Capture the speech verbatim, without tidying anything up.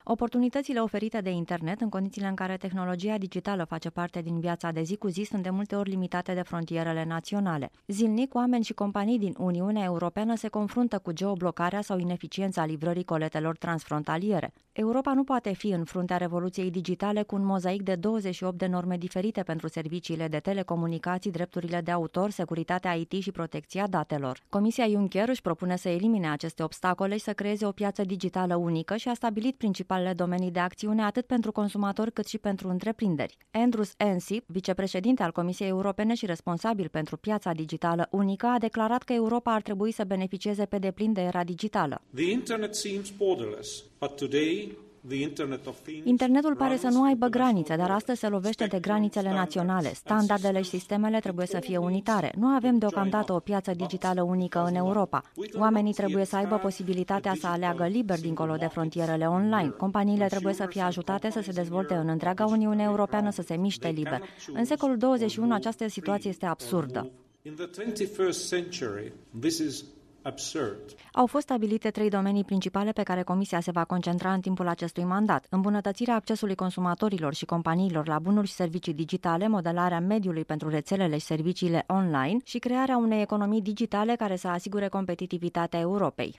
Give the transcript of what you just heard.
Oportunitățile oferite de internet, în condițiile în care tehnologia digitală face parte din viața de zi cu zi, sunt de multe ori limitate de frontierele naționale. Zilnic, oameni și companii din Uniunea Europeană se confruntă cu geoblocarea sau ineficiența livrării coletelor transfrontaliere. Europa nu poate fi în fruntea revoluției digitale cu un mozaic de douăzeci și opt de norme diferite pentru serviciile de telecomunicații, drepturile de autor, securitatea I T și protecția datelor. Comisia Juncker își propune să elimine aceste obstacole și să creeze o piață digitală unică și a stabilit principalele domenii de acțiune atât pentru consumatori cât și pentru întreprinderi. Andrus Ansip, vicepreședinte al Comisiei Europene și responsabil pentru piața digitală unică, a declarat că Europa ar trebui să beneficieze pe deplin de era digitală. The internet seems borderless, but today Internetul pare să nu aibă granițe, dar astăzi se lovește de granițele naționale. Standardele și sistemele trebuie să fie unitare. Nu avem deocamdată o piață digitală unică în Europa. Oamenii trebuie să aibă posibilitatea să aleagă liber dincolo de frontierele online. Companiile trebuie să fie ajutate să se dezvolte în întreaga Uniune Europeană, să se miște liber. În secolul douăzeci și unu această situație este absurdă. Absurd. Au fost stabilite trei domenii principale pe care Comisia se va concentra în timpul acestui mandat: îmbunătățirea accesului consumatorilor și companiilor la bunuri și servicii digitale, modelarea mediului pentru rețelele și serviciile online și crearea unei economii digitale care să asigure competitivitatea Europei.